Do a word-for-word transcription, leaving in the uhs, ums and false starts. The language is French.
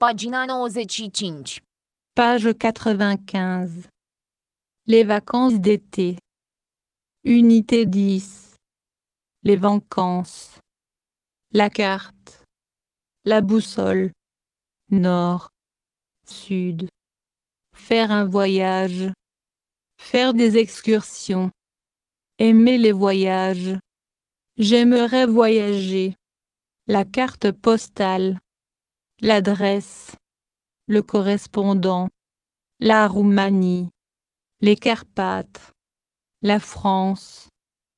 Pagina nouăzeci și cinci. Page quatre-vingt-quinze. Les vacances d'été. Unité dix. Les vacances. La carte. La boussole. Nord. Sud. Faire un voyage. Faire des excursions. Aimer les voyages. J'aimerais voyager. La carte postale. L'adresse. Le correspondant. La Roumanie. Les Carpates. La France.